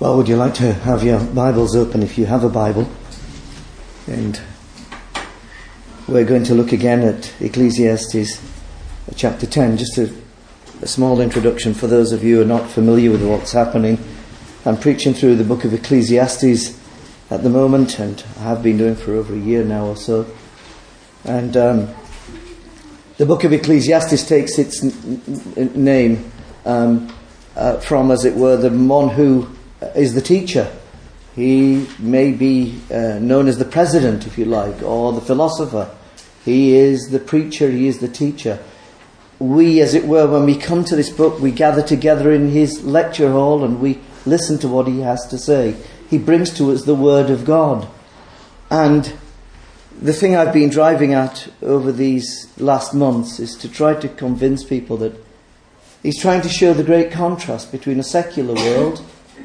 Well, would you like to have your Bibles open if you have a Bible? And we're going to look again at Ecclesiastes chapter 10. Just a small introduction for those of you who are not familiar with what's happening. I'm preaching through the book of Ecclesiastes at the moment, and I have been doing for over a year now or so. And the book of Ecclesiastes takes its name from, as it were, the one who is the teacher. He may be known as the president, if you like, or the philosopher. He is the preacher, he is the teacher. We, as it were, when we come to this book, we gather together in his lecture hall and we listen to what he has to say. He brings to us the Word of God. And the thing I've been driving at over these last months is to try to convince people that he's trying to show the great contrast between a secular world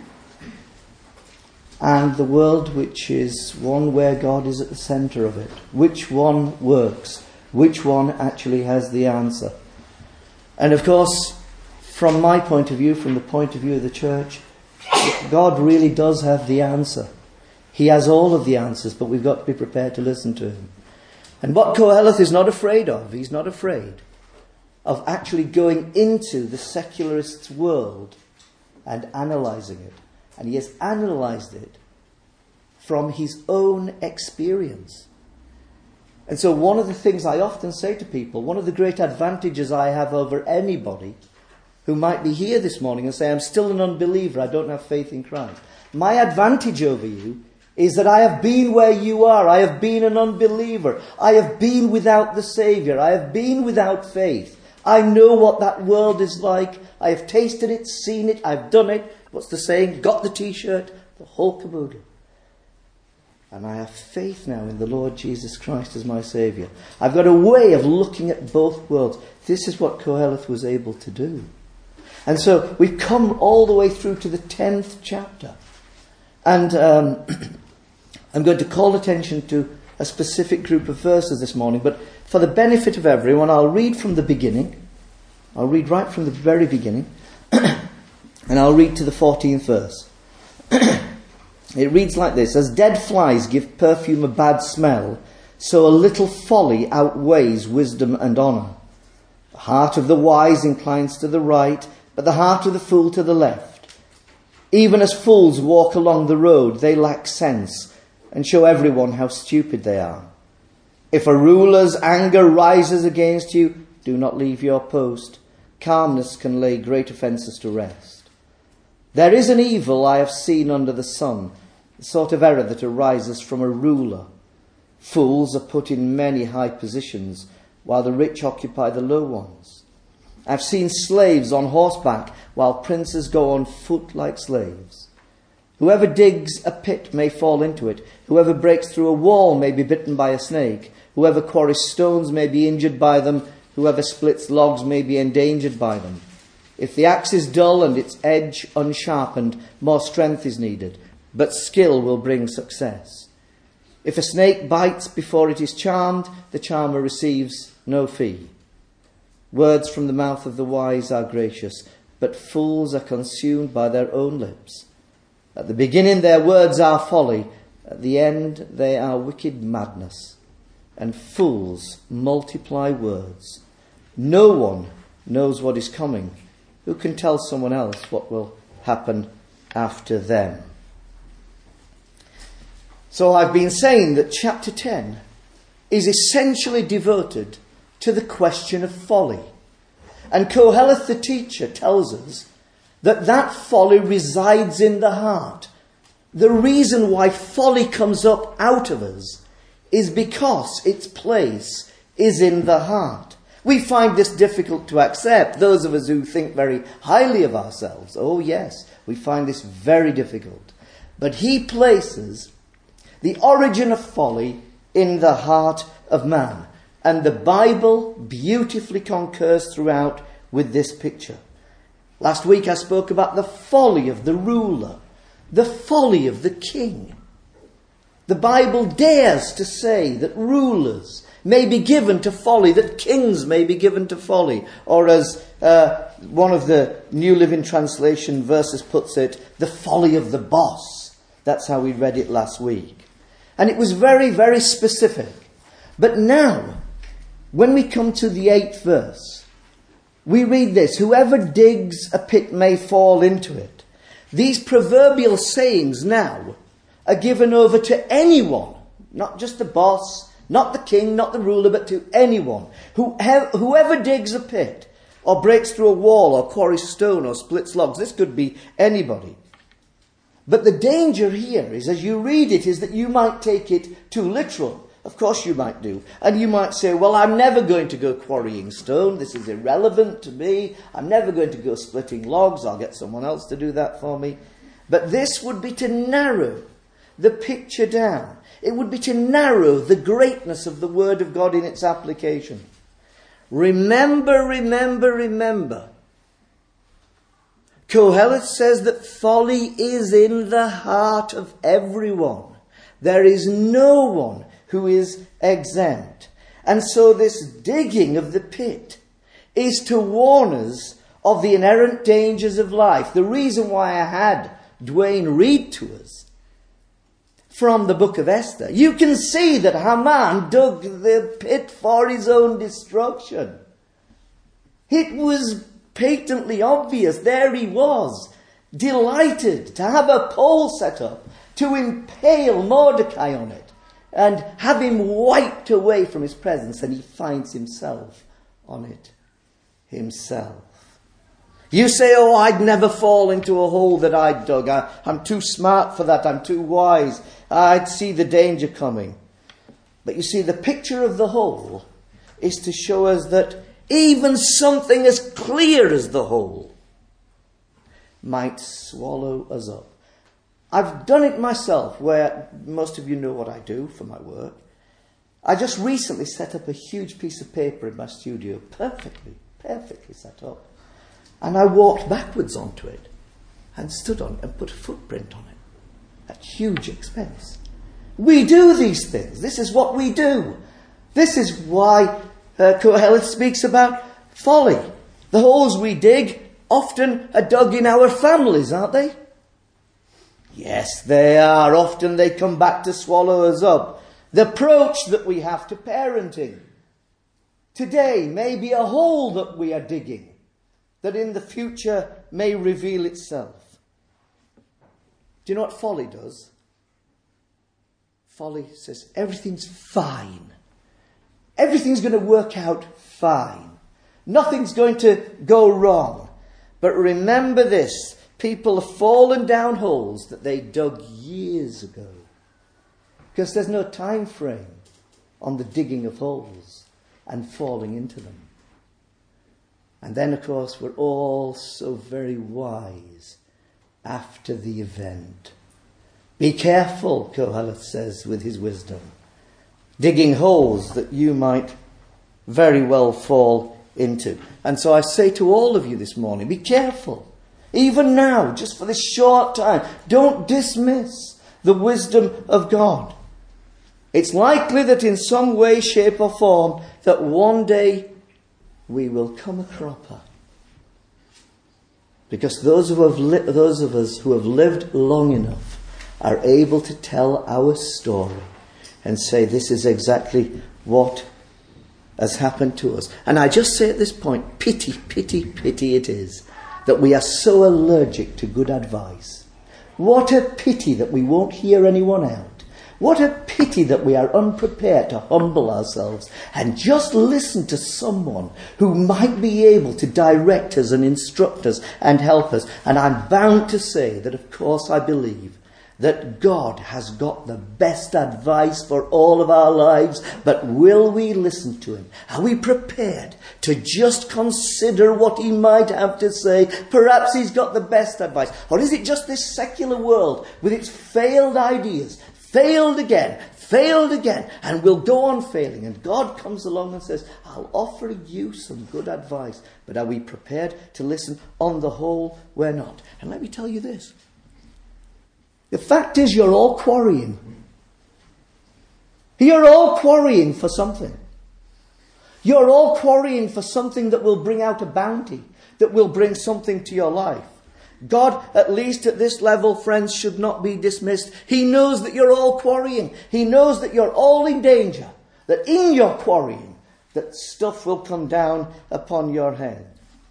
and the world which is one where God is at the centre of it. Which one works? Which one actually has the answer? And of course, from my point of view, from the point of view of the church, God really does have the answer. He has all of the answers, but we've got to be prepared to listen to him. And what Koheleth is not afraid of, he's not afraid of actually going into the secularist's world and analysing it. And he has analysed it from his own experience. And so one of the things I often say to people, one of the great advantages I have over anybody who might be here this morning and say, I'm still an unbeliever, I don't have faith in Christ. My advantage over you is that I have been where you are. I have been an unbeliever. I have been without the Saviour. I have been without faith. I know what that world is like. I have tasted it, seen it, I've done it. What's the saying? Got the t-shirt, the whole caboodle. And I have faith now in the Lord Jesus Christ as my Saviour. I've got a way of looking at both worlds. This is what Koheleth was able to do. And so we've come all the way through to the 10th chapter. And I'm going to call attention to a specific group of verses this morning. But for the benefit of everyone, I'll read from the beginning. I'll read right from the very beginning. And I'll read to the 14th verse. It reads like this: As dead flies give perfume a bad smell, so a little folly outweighs wisdom and honour. The heart of the wise inclines to the right, but the heart of the fool to the left. Even as fools walk along the road, they lack sense, and show everyone how stupid they are. If a ruler's anger rises against you, do not leave your post. Calmness can lay great offences to rest. There is an evil I have seen under the sun, the sort of error that arises from a ruler. Fools are put in many high positions, while the rich occupy the low ones. I've seen slaves on horseback, while princes go on foot like slaves. Whoever digs a pit may fall into it. Whoever breaks through a wall may be bitten by a snake. Whoever quarries stones may be injured by them. Whoever splits logs may be endangered by them. If the axe is dull and its edge unsharpened, more strength is needed, but skill will bring success. If a snake bites before it is charmed, the charmer receives no fee. Words from the mouth of the wise are gracious, but fools are consumed by their own lips. At the beginning their words are folly, at the end they are wicked madness. And fools multiply words. No one knows what is coming. Who can tell someone else what will happen after them? So I've been saying that chapter 10 is essentially devoted to the question of folly. And Koheleth the teacher tells us that folly resides in the heart. The reason why folly comes up out of us is because its place is in the heart. We find this difficult to accept. Those of us who think very highly of ourselves, oh yes, we find this very difficult. But he places the origin of folly in the heart of man. And the Bible beautifully concurs throughout with this picture. Last week I spoke about the folly of the ruler, the folly of the king. The Bible dares to say that rulers may be given to folly, that kings may be given to folly. Or as one of the New Living Translation verses puts it, the folly of the boss. That's how we read it last week. And it was very, very specific. But now, when we come to the 8th verse, we read this, whoever digs a pit may fall into it. These proverbial sayings now are given over to anyone, not just the boss, not the king, not the ruler, but to anyone. Whoever digs a pit, or breaks through a wall, or quarries stone, or splits logs. This could be anybody. But the danger here is, as you read it, is that you might take it too literal. Of course you might do. And you might say, well, I'm never going to go quarrying stone. This is irrelevant to me. I'm never going to go splitting logs. I'll get someone else to do that for me. But this would be to narrow the picture down. It would be to narrow the greatness of the Word of God in its application. Remember, remember, remember. Kohelet says that folly is in the heart of everyone. There is no one who is exempt. And so this digging of the pit is to warn us of the inherent dangers of life. The reason why I had Dwayne read to us from the book of Esther. You can see that Haman dug the pit for his own destruction. It was patently obvious. There he was, delighted to have a pole set up to impale Mordecai on it and have him wiped away from his presence, and he finds himself on it himself. You say, oh, I'd never fall into a hole that I dug. I'm too smart for that. I'm too wise. I'd see the danger coming. But you see, the picture of the hole is to show us that even something as clear as the hole might swallow us up. I've done it myself, where most of you know what I do for my work. I just recently set up a huge piece of paper in my studio, perfectly set up. And I walked backwards onto it and stood on it and put a footprint on it at huge expense. We do these things. This is what we do. This is why Kohelet speaks about folly. The holes we dig often are dug in our families, aren't they? Yes, they are. Often they come back to swallow us up. The approach that we have to parenting today may be a hole that we are digging that in the future may reveal itself. Do you know what folly does? Folly says everything's fine. Everything's going to work out fine. Nothing's going to go wrong. But remember this. People have fallen down holes that they dug years ago. Because there's no time frame on the digging of holes and falling into them. And then, of course, we're all so very wise after the event. Be careful, Kohelet says with his wisdom, digging holes that you might very well fall into. And so I say to all of you this morning, be careful. Even now, just for this short time, don't dismiss the wisdom of God. It's likely that in some way, shape or form, that one day we will come a cropper. Because those of us who have lived long enough are able to tell our story and say this is exactly what has happened to us. And I just say at this point, pity, pity, pity it is that we are so allergic to good advice. What a pity that we won't hear anyone out. What a pity that we are unprepared to humble ourselves and just listen to someone who might be able to direct us and instruct us and help us. And I'm bound to say that, of course, I believe that God has got the best advice for all of our lives, but will we listen to him? Are we prepared to just consider what he might have to say? Perhaps he's got the best advice. Or is it just this secular world with its failed ideas, failed again, and will go on failing? And God comes along and says, I'll offer you some good advice. But are we prepared to listen? On the whole, we're not. And let me tell you this. The fact is, you're all quarrying. You're all quarrying for something. You're all quarrying for something that will bring out a bounty. that will bring something to your life. God, at least at this level, friends, should not be dismissed. He knows that you're all quarrying. He knows that you're all in danger, that in your quarrying, that stuff will come down upon your head.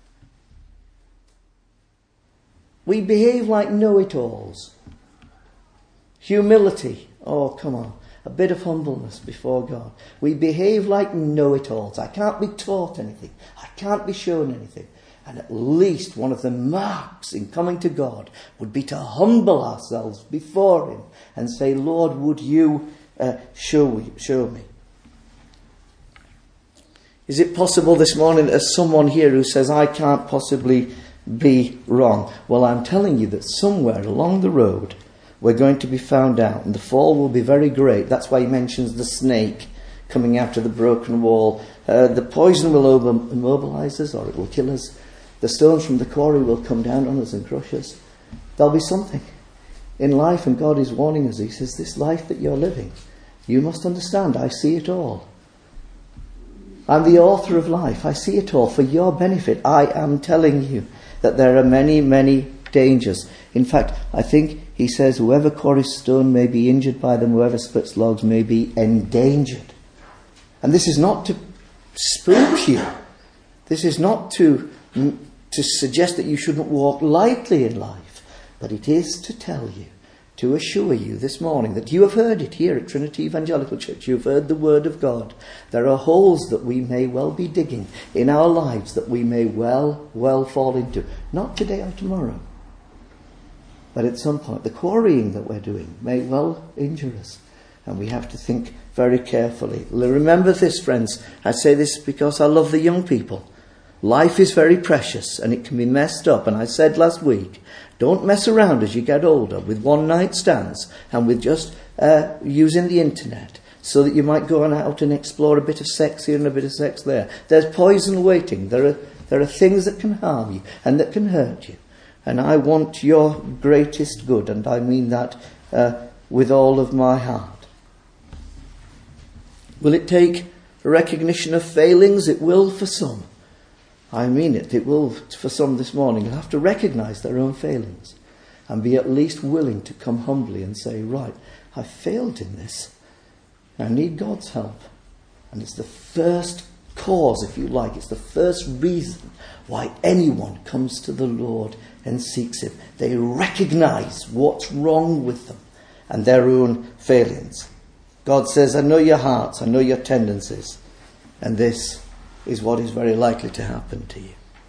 We behave like know-it-alls. Humility. Oh, come on. A bit of humbleness before God. We behave like know-it-alls. I can't be taught anything. I can't be shown anything. And at least one of the marks in coming to God would be to humble ourselves before Him and say, Lord, would you show me? Is it possible this morning that there's someone here who says, I can't possibly be wrong? Well, I'm telling you that somewhere along the road we're going to be found out, and the fall will be very great. That's why he mentions the snake coming out of the broken wall. The poison will immobilize us, or it will kill us. The stones from the quarry will come down on us and crush us. There'll be something in life, and God is warning us. He says, this life that you're living, you must understand, I see it all. I'm the author of life. I see it all for your benefit. I am telling you that there are many, many dangers. In fact, I think he says, whoever quarries stone may be injured by them, whoever splits logs may be endangered. And this is not to spook you. This is not to suggest that you shouldn't walk lightly in life. But it is to tell you, to assure you this morning that you have heard it here at Trinity Evangelical Church. You've heard the word of God. There are holes that we may well be digging in our lives that we may well fall into. Not today or tomorrow. But at some point, the quarrying that we're doing may well injure us. And we have to think very carefully. Remember this, friends. I say this because I love the young people. Life is very precious and it can be messed up. And I said last week, don't mess around as you get older with one-night stands and with just using the internet so that you might go on out and explore a bit of sex here and a bit of sex there. There's poison waiting. There are things that can harm you and that can hurt you. And I want your greatest good, and I mean that with all of my heart. Will it take recognition of failings? It will for some. I mean it. It will for some this morning. They'll have to recognise their own failings and be at least willing to come humbly and say, right, I failed in this. I need God's help. And it's the first cause, if you like. It's the first reason why anyone comes to the Lord and seeks Him. They recognise what's wrong with them and their own failings. God says, I know your hearts, I know your tendencies. And this is what is very likely to happen to you.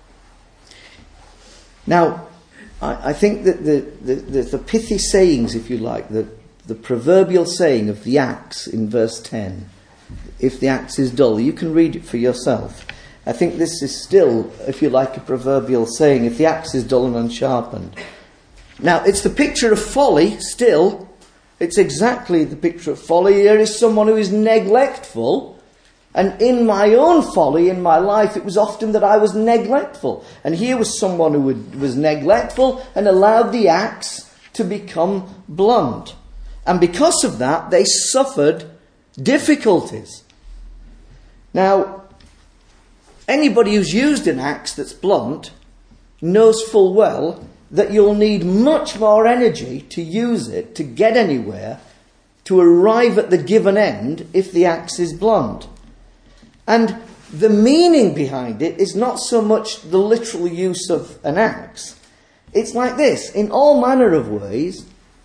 Now, I think that the pithy sayings, if you like, the proverbial saying of the axe in verse 10, if the axe is dull, you can read it for yourself. I think this is still, if you like, a proverbial saying, if the axe is dull and unsharpened. Now, it's the picture of folly still. It's exactly the picture of folly. Here is someone who is neglectful. And in my own folly, in my life, it was often that I was neglectful. And here was someone who was neglectful and allowed the axe to become blunt. And because of that, they suffered difficulties. Now, anybody who's used an axe that's blunt knows full well that you'll need much more energy to use it, to get anywhere, to arrive at the given end if the axe is blunt. And the meaning behind it is not so much the literal use of an axe. It's like this. In all manner of ways,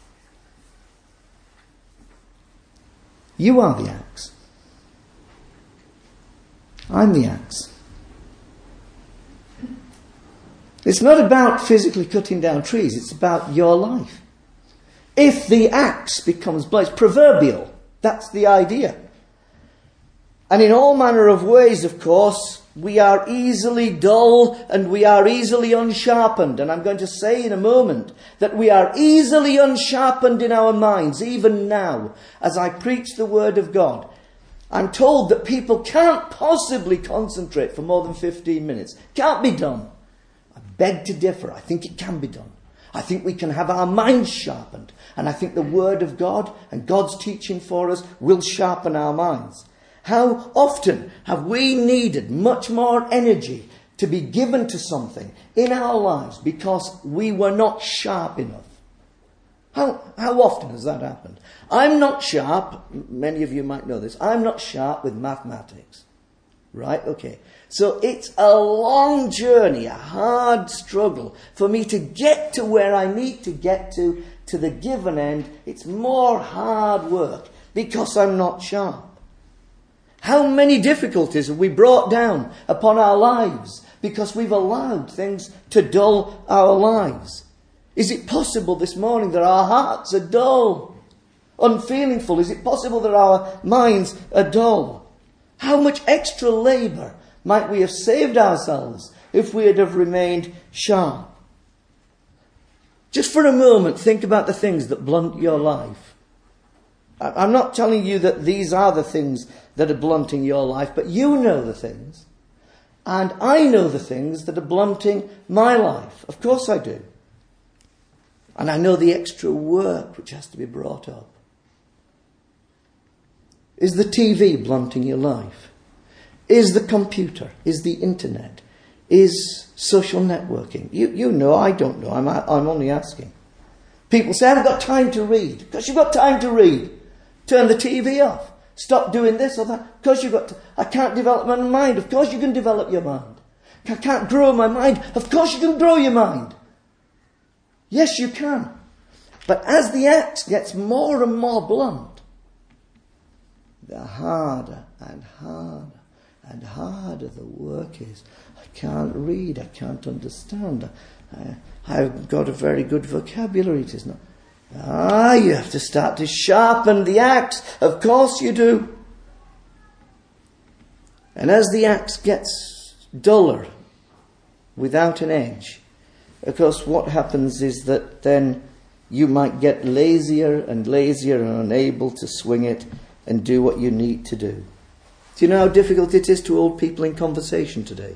you are the axe. I'm the axe. It's not about physically cutting down trees. It's about your life. If the axe becomes blunt, it's proverbial. That's the idea. And in all manner of ways, of course, we are easily dull and we are easily unsharpened. And I'm going to say in a moment that we are easily unsharpened in our minds, even now, as I preach the Word of God. I'm told that people can't possibly concentrate for more than 15 minutes. Can't be done. I beg to differ. I think it can be done. I think we can have our minds sharpened. And I think the Word of God and God's teaching for us will sharpen our minds. How often have we needed much more energy to be given to something in our lives because we were not sharp enough. How often has that happened? I'm not sharp, many of you might know this, I'm not sharp with mathematics. Right? Okay. So it's a long journey, a hard struggle for me to get to where I need to get to the given end. It's more hard work because I'm not sharp. How many difficulties have we brought down upon our lives because we've allowed things to dull our lives? Is it possible this morning that our hearts are dull, unfeelingful? Is it possible that our minds are dull? How much extra labour might we have saved ourselves if we had have remained sharp? Just for a moment, think about the things that blunt your life. I'm not telling you that these are the things that are blunting your life, but you know the things. And I know the things that are blunting my life. Of course I do. And I know the extra work which has to be brought up. Is the TV blunting your life? Is the computer? Is the internet? Is social networking? You know, I don't know. I'm only asking. People say, I haven't got time to read. Because you've got time to read. Turn the TV off. Stop doing this or that. Because you've got to. I can't develop my mind. Of course you can develop your mind. I can't grow my mind. Of course you can grow your mind. Yes, you can. But as the axe gets more and more blunt, the harder and harder and harder the work is. I can't read. I can't understand. I've got a very good vocabulary. It is not. You have to start to sharpen the axe. Of course you do. And as the axe gets duller, without an edge, of course what happens is that then you might get lazier and lazier and unable to swing it and do what you need to do. Do you know how difficult it is to hold people in conversation today?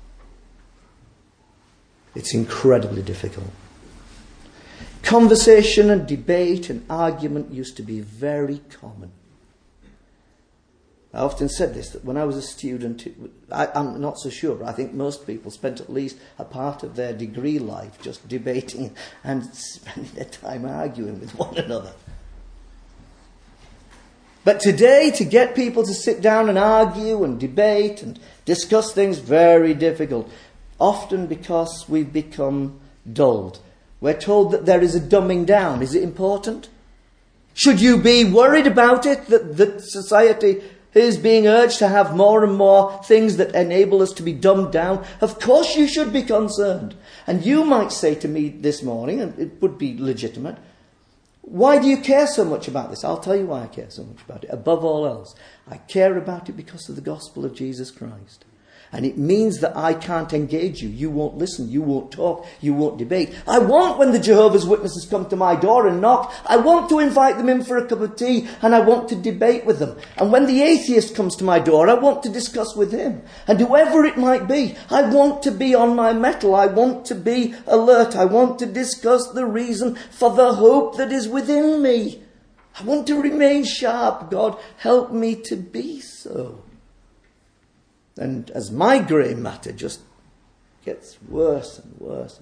It's incredibly difficult. Conversation and debate and argument used to be very common. I often said this, that when I was a student, I'm not so sure, but I think most people spent at least a part of their degree life just debating and spending their time arguing with one another. But today, to get people to sit down and argue and debate and discuss things, very difficult. Often because we've become dulled. We're told that there is a dumbing down. Is it important? Should you be worried about it, that society is being urged to have more and more things that enable us to be dumbed down? Of course you should be concerned. And you might say to me this morning, and it would be legitimate, why do you care so much about this? I'll tell you why I care so much about it. Above all else, I care about it because of the gospel of Jesus Christ. And it means that I can't engage you. You won't listen. You won't talk. You won't debate. I want, when the Jehovah's Witnesses come to my door and knock, I want to invite them in for a cup of tea and I want to debate with them. And when the atheist comes to my door, I want to discuss with him. And whoever it might be, I want to be on my mettle. I want to be alert. I want to discuss the reason for the hope that is within me. I want to remain sharp. God, help me to be so. And as my grey matter just gets worse and worse,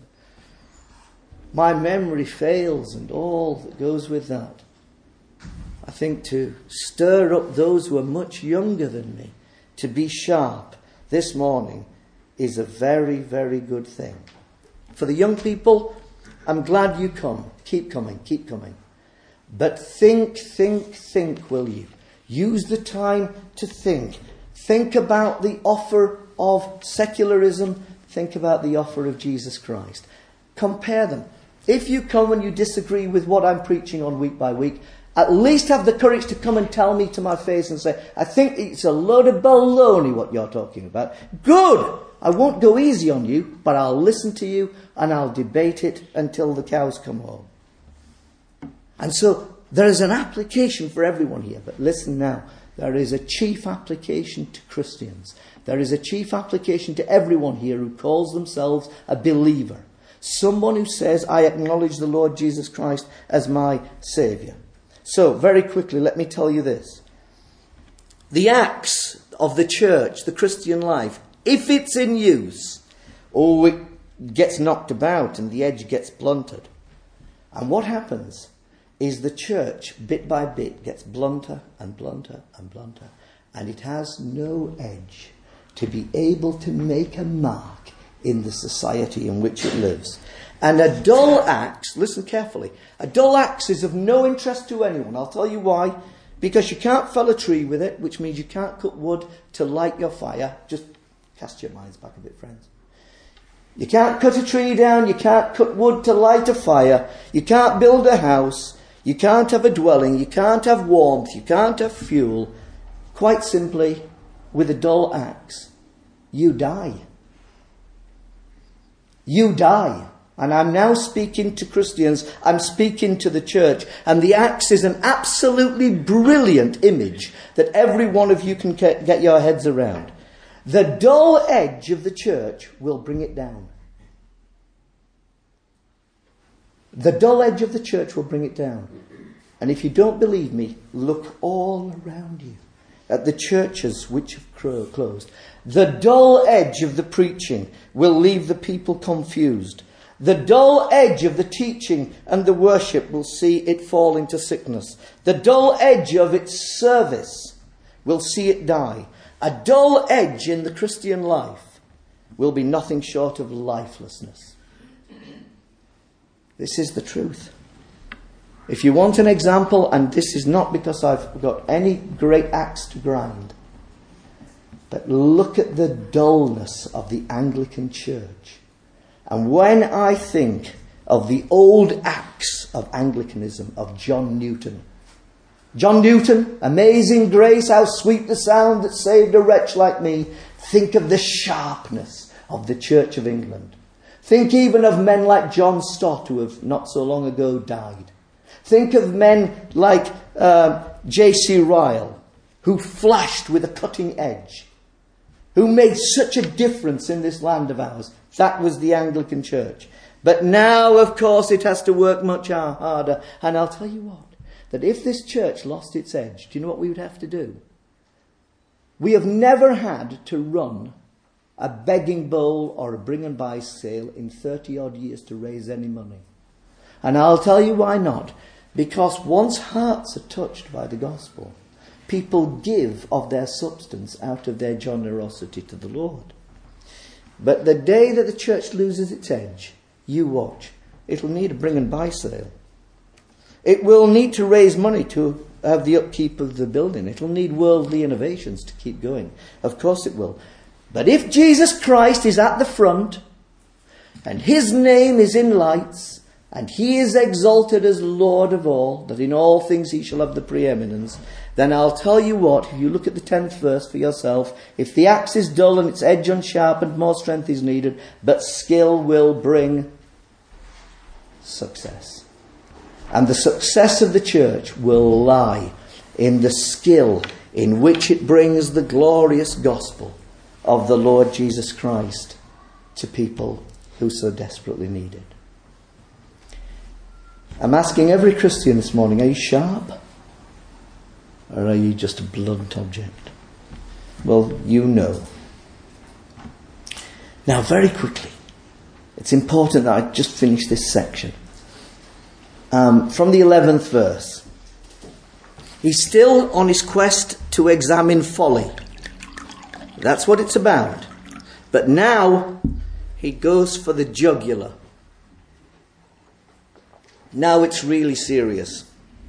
my memory fails and all that goes with that, I think to stir up those who are much younger than me to be sharp this morning is a very, very good thing. For the young people, I'm glad you come. Keep coming, keep coming. But think, will you? Use the time to think. Think about the offer of secularism. Think about the offer of Jesus Christ. Compare them. If you come and you disagree with what I'm preaching on week by week, at least have the courage to come and tell me to my face and say, I think it's a load of baloney what you're talking about. Good! I won't go easy on you, but I'll listen to you and I'll debate it until the cows come home. And so there is an application for everyone here. But listen now. There is a chief application to Christians. There is a chief application to everyone here who calls themselves a believer. Someone who says, I acknowledge the Lord Jesus Christ as my Saviour. So, very quickly, let me tell you this. The axe of the church, the Christian life, if it's in use, Oh, it gets knocked about and the edge gets blunted. And what happens is the church, bit by bit, gets blunter and blunter and blunter. And it has no edge to be able to make a mark in the society in which it lives. And a dull axe, listen carefully, a dull axe is of no interest to anyone. I'll tell you why. Because you can't fell a tree with it, which means you can't cut wood to light your fire. Just cast your minds back a bit, friends. You can't cut a tree down, you can't cut wood to light a fire, you can't build a house, you can't have a dwelling, you can't have warmth, you can't have fuel. Quite simply, with a dull axe, you die. You die. And I'm now speaking to Christians, I'm speaking to the church, and the axe is an absolutely brilliant image that every one of you can get your heads around. The dull edge of the church will bring it down. The dull edge of the church will bring it down. And if you don't believe me, look all around you at the churches which have closed. The dull edge of the preaching will leave the people confused. The dull edge of the teaching and the worship will see it fall into sickness. The dull edge of its service will see it die. A dull edge in the Christian life will be nothing short of lifelessness. This is the truth. If you want an example, and this is not because I've got any great axe to grind, but look at the dullness of the Anglican Church. And when I think of the old axe of Anglicanism, of John Newton, Amazing Grace, how sweet the sound that saved a wretch like me. Think of the sharpness of the Church of England. Think even of men like John Stott, who have not so long ago died. Think of men like J.C. Ryle, who flashed with a cutting edge, who made such a difference in this land of ours. That was the Anglican Church. But now, of course, it has to work much harder. And I'll tell you what, that if this church lost its edge, do you know what we would have to do? We have never had to run a begging bowl or a bring and buy sale in 30 odd years to raise any money. And I'll tell you why not. Because once hearts are touched by the gospel, people give of their substance out of their generosity to the Lord. But the day that the church loses its edge, you watch, it'll need a bring and buy sale. It will need to raise money to have the upkeep of the building. It'll need worldly innovations to keep going. Of course it will. But if Jesus Christ is at the front, and his name is in lights, and he is exalted as Lord of all, that in all things he shall have the preeminence, then I'll tell you what, if you look at the 10th verse for yourself, if the axe is dull and its edge unsharpened, more strength is needed, but skill will bring success. And the success of the church will lie in the skill in which it brings the glorious gospel of the Lord Jesus Christ to people who so desperately need it. I'm asking every Christian this morning, are you sharp? Or are you just a blunt object? Well, you know. Now, very quickly, it's important that I just finish this section. From the 11th verse. He's still on his quest to examine folly. That's what it's about. But now, he goes for the jugular. Now it's really serious.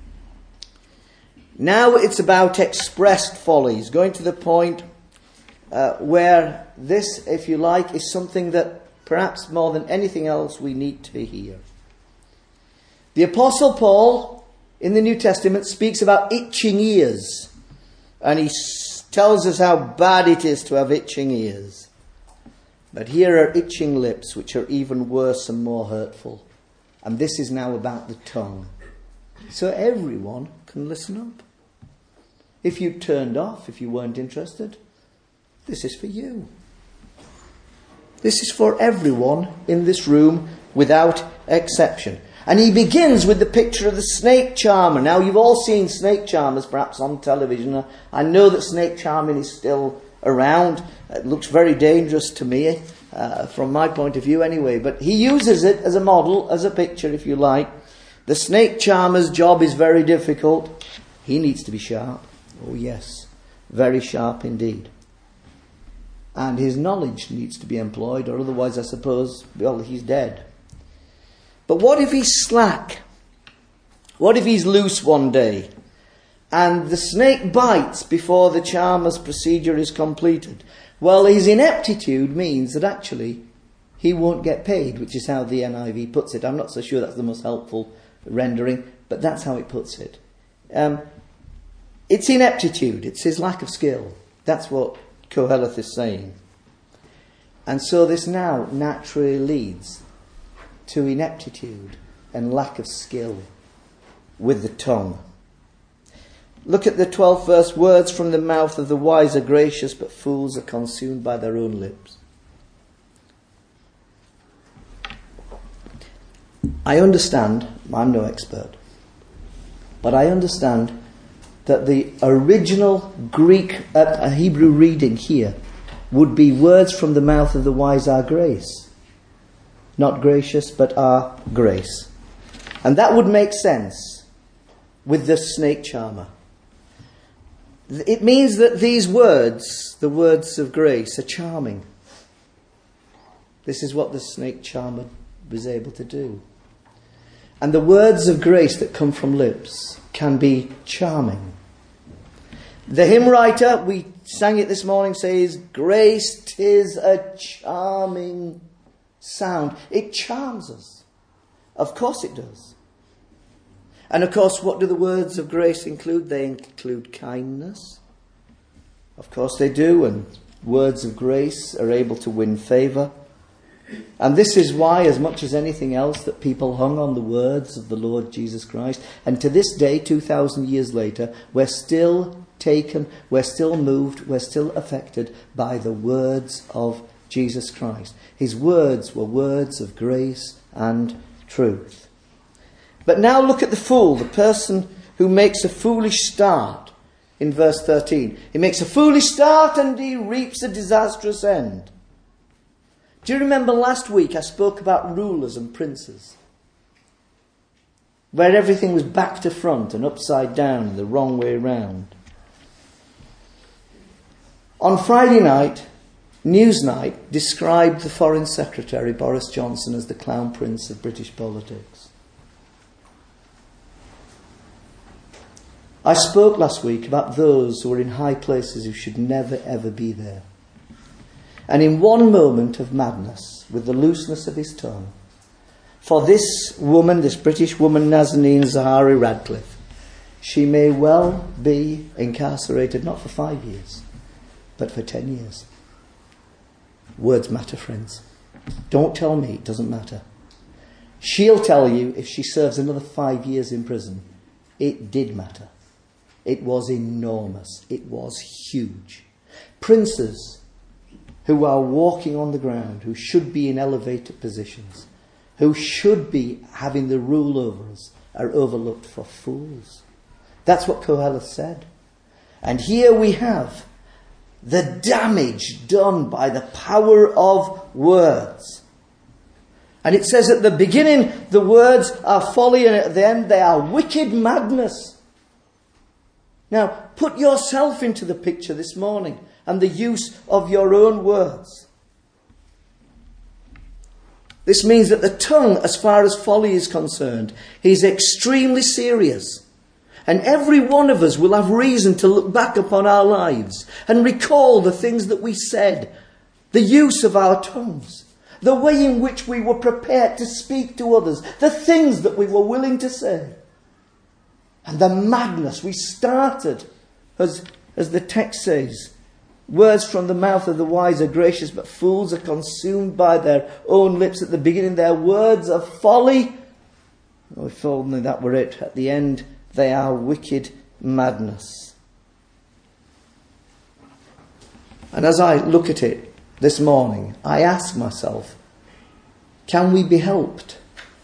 Now it's about expressed folly. He's going to the point where this, if you like, is something that perhaps more than anything else we need to hear. The Apostle Paul in the New Testament speaks about itching ears. And he tells us how bad it is to have itching ears. But here are itching lips, which are even worse and more hurtful. And this is now about the tongue. So everyone can listen up. If you turned off, if you weren't interested, this is for you. This is for everyone in this room without exception. And he begins with the picture of the snake charmer. Now, you've all seen snake charmers perhaps on television. I know that snake charming is still around. It looks very dangerous to me. from my point of view anyway. But he uses it as a model, as a picture, if you like. The snake charmer's job is very difficult. He needs to be sharp. Oh yes, very sharp indeed. And his knowledge needs to be employed, or otherwise I suppose, well, he's dead. But what if he's slack? What if he's loose one day and the snake bites before the charmer's procedure is completed? Well, his ineptitude means that actually he won't get paid, which is how the NIV puts it. I'm not so sure that's the most helpful rendering, but that's how it puts it. It's ineptitude, it's his lack of skill. That's what Koheleth is saying. And so this now naturally leads to ineptitude and lack of skill with the tongue. Look at the 12th verse. Words from the mouth of the wise are gracious, but fools are consumed by their own lips. I understand, I'm no expert, but I understand that the original Greek, Hebrew reading here would be words from the mouth of the wise are grace. Not gracious, but are grace. And that would make sense with the snake charmer. It means that these words, the words of grace, are charming. This is what the snake charmer was able to do. And the words of grace that come from lips can be charming. The hymn writer, we sang it this morning, says, grace 'tis a charming sound. It charms us. Of course it does. And of course, what do the words of grace include? They include kindness. Of course they do, and words of grace are able to win favour. And this is why, as much as anything else, that people hung on the words of the Lord Jesus Christ. And to this day, 2,000 years later, we're still taken, we're still moved, we're still affected by the words of Jesus Christ. His words were words of grace and truth. But now look at the fool, the person who makes a foolish start in verse 13. He makes a foolish start and he reaps a disastrous end. Do you remember last week I spoke about rulers and princes? Where everything was back to front and upside down and the wrong way round. On Friday night, Newsnight described the Foreign Secretary, Boris Johnson, as the clown prince of British politics. I spoke last week about those who are in high places who should never ever be there. And in one moment of madness, with the looseness of his tongue, for this woman, this British woman, Nazanin Zaharia Ratcliffe, she may well be incarcerated not for 5 years, but for 10 years. Words matter, friends. Don't tell me it doesn't matter. She'll tell you if she serves another 5 years in prison, it did matter. It was enormous. It was huge. Princes who are walking on the ground, who should be in elevated positions, who should be having the rule over us, are overlooked for fools. That's what Koheleth said. And here we have the damage done by the power of words. And it says at the beginning, the words are folly, and at the end they are wicked madness. Now, put yourself into the picture this morning and the use of your own words. This means that the tongue, as far as folly is concerned, is extremely serious. And every one of us will have reason to look back upon our lives and recall the things that we said, the use of our tongues, the way in which we were prepared to speak to others, the things that we were willing to say. And the madness. We started, as the text says, words from the mouth of the wise are gracious, but fools are consumed by their own lips. At the beginning, their words are folly. Oh, if only that were it. At the end, they are wicked madness. And as I look at it this morning, I ask myself, can we be helped?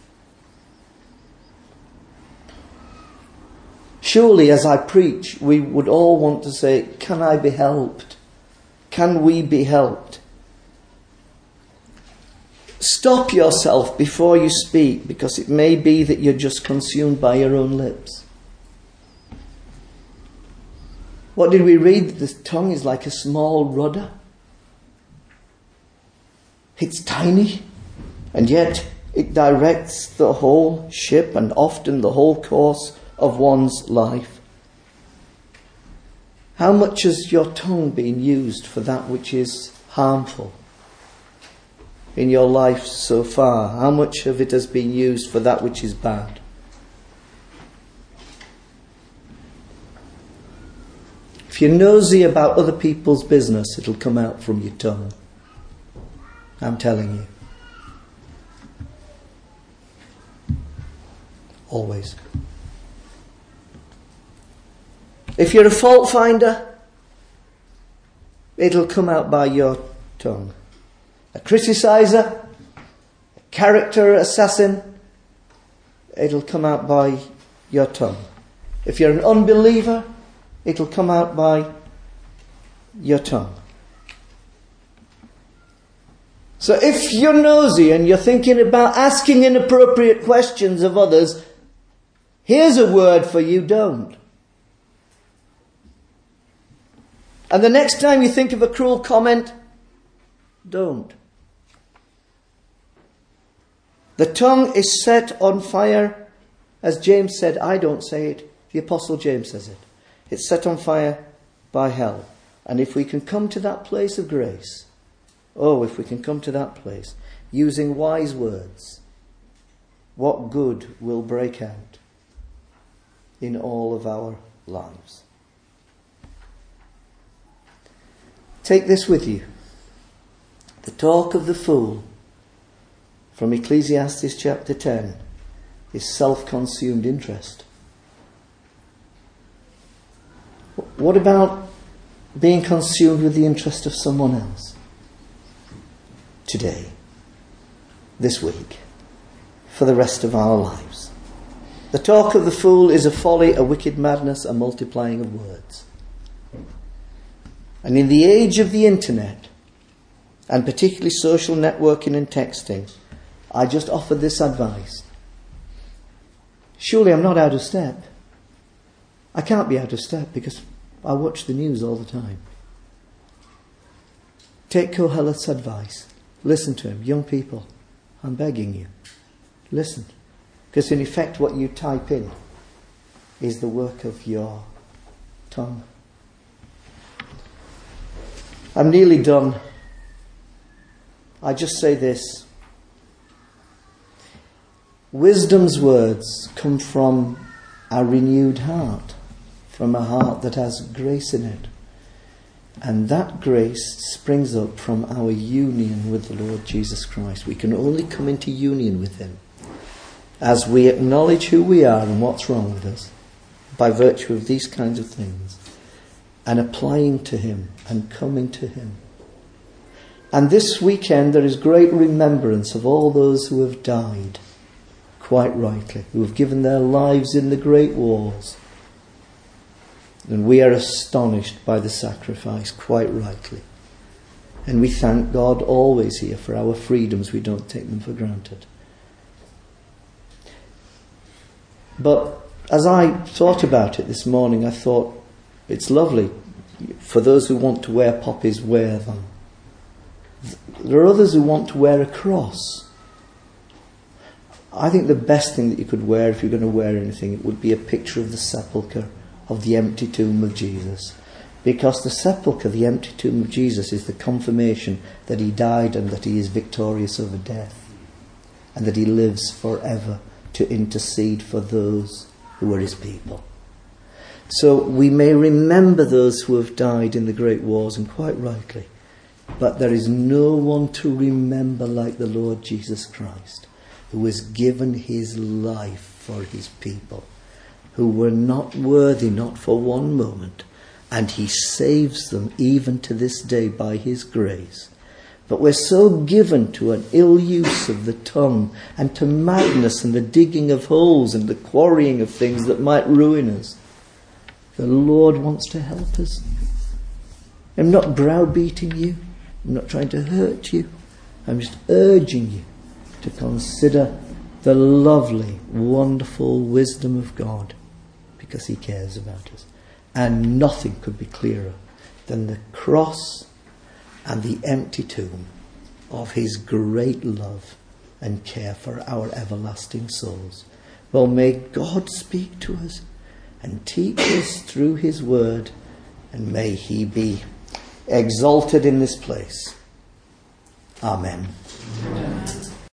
Surely, as I preach, we would all want to say, can I be helped? Can we be helped? Stop yourself before you speak, because it may be that you're just consumed by your own lips. What did we read? The tongue is like a small rudder. It's tiny, and yet it directs the whole ship and often the whole course of one's life. How much has your tongue been used for that which is harmful in your life so far? How much of it has been used for that which is bad? If you're nosy about other people's business, it'll come out from your tongue. I'm telling you. Always. If you're a fault finder, it'll come out by your tongue. A criticizer, a character assassin, it'll come out by your tongue. If you're an unbeliever, it'll come out by your tongue. So if you're nosy and you're thinking about asking inappropriate questions of others, here's a word for you: don't. And the next time you think of a cruel comment, don't. The tongue is set on fire, as James said. I don't say it. The Apostle James says it. It's set on fire by hell. And if we can come to that place of grace, if we can come to that place, using wise words, what good will break out in all of our lives? Take this with you. The talk of the fool from Ecclesiastes chapter 10 is self-consumed interest. What about being consumed with the interest of someone else? Today, this week, for the rest of our lives. The talk of the fool is a folly, a wicked madness, a multiplying of words. And in the age of the internet, and particularly social networking and texting, I just offer this advice. Surely I'm not out of step. I can't be out of step because I watch the news all the time. Take Kohelet's advice. Listen to him. Young people, I'm begging you, listen. Because in effect what you type in is the work of your tongue. I'm nearly done. I just say this. Wisdom's words come from a renewed heart, from a heart that has grace in it. And that grace springs up from our union with the Lord Jesus Christ. We can only come into union with him as we acknowledge who we are and what's wrong with us by virtue of these kinds of things, and applying to him and coming to him. And this weekend there is great remembrance of all those who have died, quite rightly, who have given their lives in the great wars. And we are astonished by the sacrifice, quite rightly. And we thank God always here for our freedoms. We don't take them for granted. But as I thought about it this morning, I thought it's lovely. For those who want to wear poppies, wear them. There are others who want to wear a cross. I think the best thing that you could wear, if you're going to wear anything, it would be a picture of the sepulchre, of the empty tomb of Jesus. Because the sepulchre, the empty tomb of Jesus, is the confirmation that he died and that he is victorious over death. And that he lives forever to intercede for those who are his people. So we may remember those who have died in the great wars, and quite rightly. But there is no one to remember like the Lord Jesus Christ, who has given his life for his people, who were not worthy, not for one moment, and he saves them even to this day by his grace. But we're so given to an ill use of the tongue, and to madness and the digging of holes and the quarrying of things that might ruin us. The Lord wants to help us. I'm not browbeating you. I'm not trying to hurt you. I'm just urging you to consider the lovely, wonderful wisdom of God, because he cares about us. And nothing could be clearer than the cross and the empty tomb of his great love and care for our everlasting souls. Well, may God speak to us and teach us through his word, and may he be exalted in this place. Amen.